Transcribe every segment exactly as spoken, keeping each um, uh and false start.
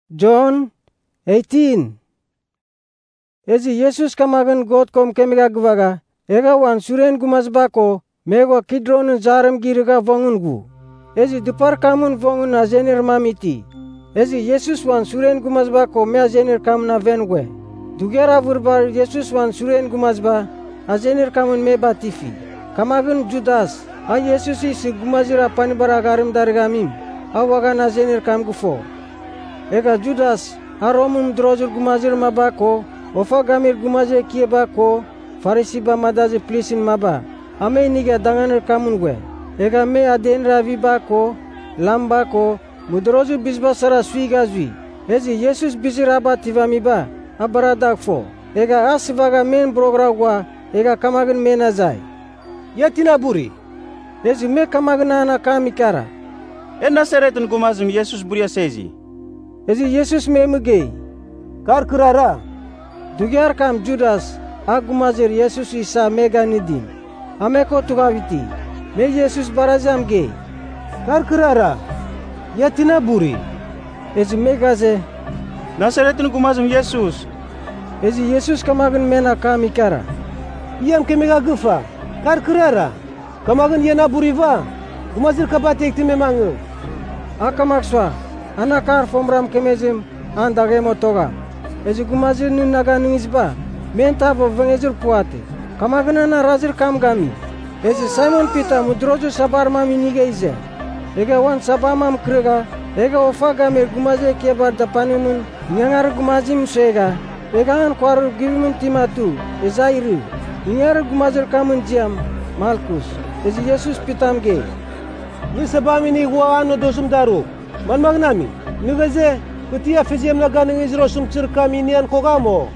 John eighteen. Ezi Yesus kamagan God kom kemega gvaga ega wan suren gumas bako mego Kidron zarem giriga vongungu. Ezi dupar kamun vongun azenir mamiti. Ezi Yesus wan suren gumas bako me azenir kamna vengue. Dugera vurbar Yesus wan suren gumas ba azenir kamun me batifi. Kamagan Judas a Yesus isi gumazira panibara garim dargamim. Awagan azenir kam gufo. Ega Judas a Romum drozur gumazir mabako ofa gamir gumaze kie bako farisi ba madaze plisin maba. Ame niga danganir kamungue. Ega me aden ravi bako lambako mudrozu bisba sara suiga zui. Ezi Yesus bisiraba tivami ba abaradak fo. Ega asivaga men brogragwa ega kamagan menazai. Yatina buri. Ezi me kamagana ana kamikara. E Nasaretun gumazim Yesus buria sezi. Ezi Yesus me mugei. Kar kurara. Dugyar kam Judas agumazir Yesus isa mega nidin. Ameko tugaviti. Me Yesus barazam gei. Kar kurara. Yatina buri. Ezi megaze. Nasaretun gumazim Yesus. Ezi Yesus kamagan mena kamikara. Iyam kemega gufa. Kar kurara. Kamagan yana buriva. Gumazir kabate ekti memangu. Akamakswa. Anakar fomram kemezim andage motoga. Ezi gumazir nun naga ningizba. Menta vo vengezir puate. Kamagana na razir kam gami. Ezi Simon Peter mudrojo sabar mami nigeize. Ega wan sabamam krega. Ega ofa gamir gumaze kebar dapanimun. Nyangar gumazim sega. Ega an kwaru givimun timatu. Ezairu. Nyar gumazir kamun jiam. Malkus. Ezi Yesus pitam ge. Ni sabami ni guano dosum daru. Man magnami. Nugaze kutia fiziem naga ningizro sum cirkami nian kogamo.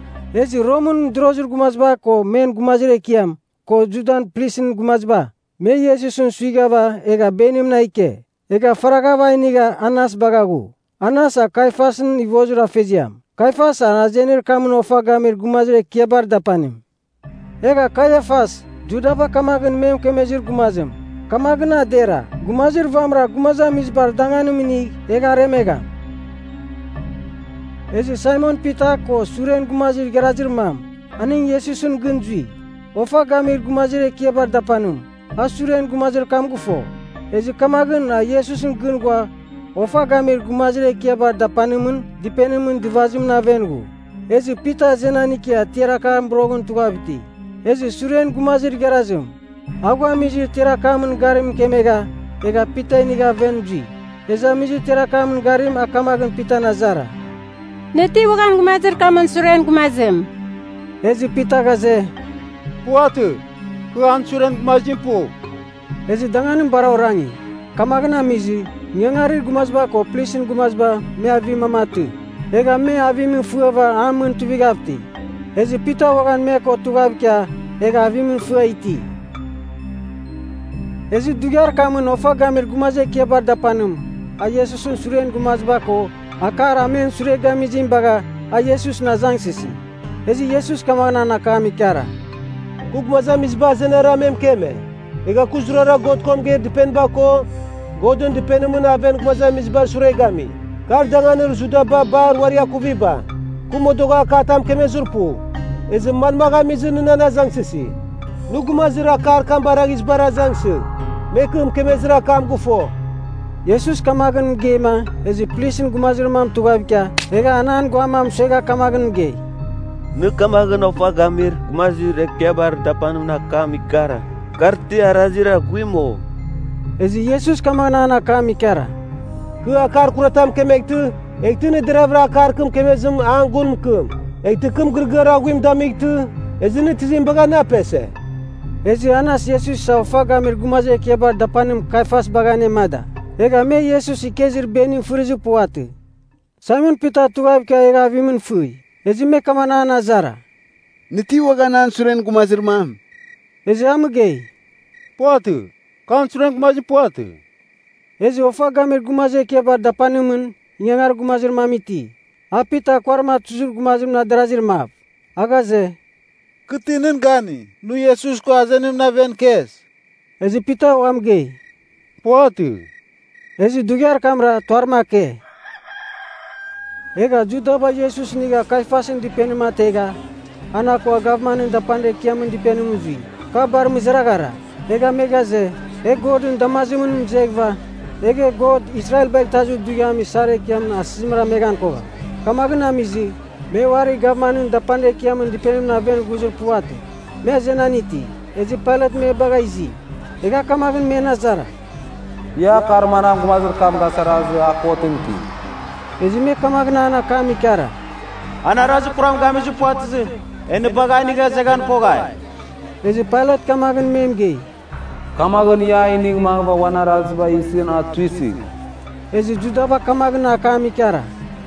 Ezi Roman drozur gumazba ko men gumazire kiam. Ko judan plisin gumazba. Me Yesusun suigaba ega benim naike. Ega faragaba iniga anas bagagu. Anas a Kaifasin ivozura fiziam. Kaifas a azenir kamun ofa gamir gumazire kiebar dapanim. Ega Kayafas judaba kamagan mem kemezir gumazim. Kamagna dera gumazir vamra gumaza misbar danganumini ega remega. Ezi Simon Peter ko suren gumazir gerazir mam. Aning Yesusun gunjui. Ofa gamir gumazir kiebar dapanum. Asuren gumazir kamgufo. Ezi kamagan a Yesusun gungwa. Ofa gamir gumazir kiebar dapanumun dipenumun divazim na vengu. Ezi Peter zenanikia tirakam brogun tugabiti. Ezi suren gumazir gerazim. Agua miji tira kamun garim kemega ega pita iniga venji. Eza miji tira kamun garim akamagan pita nazara. Neti wakan gumazir kamun suren gumazim. Ezi pita gaze. Puatu. Kuan suren gumazim pu. Ezi danganim bara orangi. Kamagana miji nyangari gumazba ko plisin gumazba me avi mamatu. Ega me avi min fuava amun tuvigapti. Ezi pita wakan me ko tugabkia ega avi min fua iti. Ezi dugyar kamun ofa gamir gumaze kebar dapanum. A Yesusun suren gumazba ko akar amen sure gamizim baga a Yesus na zangsisi. Ezi Yesus kamana na kami kara. Kugmaza misba zenera mem keme. Ega kuzrora God kom ge dipen bako. Godun dipenumun aven gmaza misba sure gami. Kar danganir zudaba bar waria kuviba. Kumodoga katam keme zurpu. Ezi manmaga mizinuna na zangsisi. Nugumazira kar kam baragis barazangsi. Mekum kemezira kam gufo. Yesus kamagan gema ezi plisin gumazir mam tugabkia ega anan guamam sega kamagan ge. Nu kamagan ofa gamir gumazir kebar dapanum na kamikara. Karti arazira guimo. Ezi Yesus kamana na kamikara. Ku akar kuratam kemektu ektu ne drevra akar kum kemezim angun kum. Ektu kum gurgara guim damiktu ezini tizim baga na pese. Ezi anas Yesus sa ofa gamir gumaze kebar dapanim Kaifas bagane mada. Ega me Yesus ikezir benim furizu puate. Simon Peter tugabkia ega vimin fui. Ezi me kamana nazara. Niti waganan suren gumazir mam. Ezi amugei. Puatu. Kan suren gumazir puatu. Ezi ofa gamir gumaze kebar dapanimun nyangar gumazir mamiti. Apita kwarma tuzur gumazir na darazir map. Agaze. Ketinin gani, nu Yesus ko azenim na ven kes. Ezi pita amgei. Puatu. Ezi dugyar kamra twarma ke. Ega Juda ba Yesus niga Kaifasin dipene matega. Anak wa gavmanin da pande kiamin dipene muzui. Kabar mizragara. Ega megaze. E godun damazimun mzegva. Ege god Israel baik taju duyami sare kiam asimra megan koga. Kamagna mizi. Me wari gavmanin da pande kiamin dipene na ven guzur puate. Me zenaniti. Ezi palat me bagaizi. Ega kamagin me nazara. Ya karmanam kumazur kam gasarazu akotinti. Ezi me kamagna ana kami kara. Ana razu kuram gami ju puatze. Ene bagani ga zagan kogai. Ezi palat kamagin memgei. Kamagan ya ini mangba wana razu ba isin atwisi. Ezi Judaba kamagna kami kara.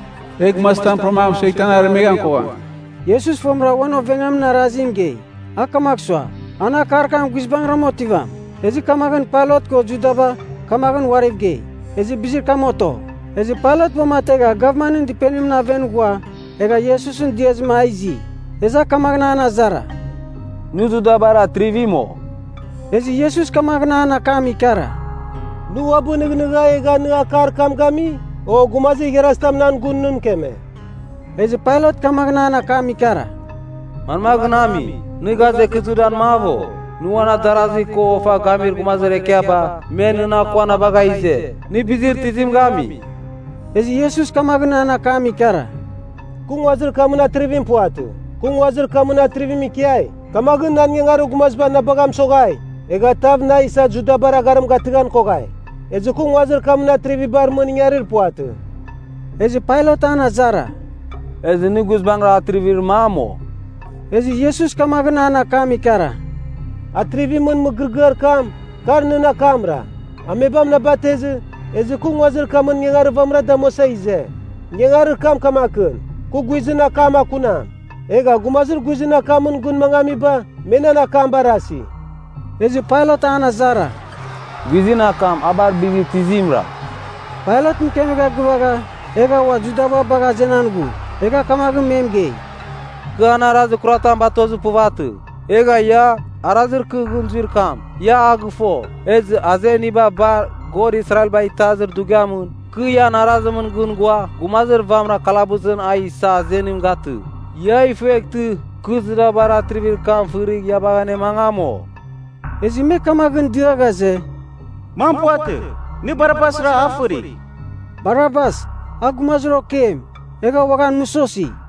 Ek mastan pramam shaitan armegan koga. Yesus fomra wano vengam na razim gei. Akamakswa. Ana karkam gizbang ramotivam. Ezi kamagan palot ko Judaba kamagan warif gei. Ezi bizir kamoto. Ezi palot bomatega gavmanin dipenim na vengua. Ega Yesusun diez maizi. Eza kamagna nazara. Nuzu dabara trivimo. Ezi Yesus kamagna ana kami kara. Nu abu nigniga ega niga kar kam kami. O gumazi gerastam nan gunnun keme. Ezi pilot kamagna ana kami kara. Manmagnami. Niga zekitudan mavo. Nuwana darazi ko ofa gamir gumazere kiaba. Menuna kwana bagaize. Ni bizir tizim gami. Ezi Yesus kamagna ana kami kara. Kung wazir kamuna trivim puatu. Kung wazir kamuna trivim ikiai. Kamagin nan yengaru gumazba na bagam sogai. Ega tav na isa Juda bara garam gatigan kogai. Ezi kung wazir kamuna trivi bar meningarir puatu. Ezi pilot ana zara. Ezi nigus bangra trivir mamo. Ezi Yesus kamagna ana kami kara. Atrivi men mgrgar kam. Karne na kamra. Amebam na bateze. Ezi kung wazir kamun yengar vamra damosa ize. Yengar kam kamakun. Ku guizina kama kuna. Ega gumazir guizina kamun gun mangami ba. Mena na kam barasi. Ezi pilot ana zara. Guizina kam abar bizi tizimra. Pilot mkemega gubaga. Ega wa Judaba baga zenangu. Ega kamagin memgei. Gana razu kuratan batozu puvatu. Ega ya arazir kugunzir kam. Ya agufo. Ez azeni ba bar god Israel ba itazir dugamun. Kya narazamun gungwa. Gumazir vamra kalabuzun aisa zenim gatu. Ya efektu kuzra bara trivir kam furig ya bagane mangamo. Ezi me kamagin diragaze. Mampuate. Ni Barabas ra afuri. Barabas. Agumazro kem. Ega wagan musosi.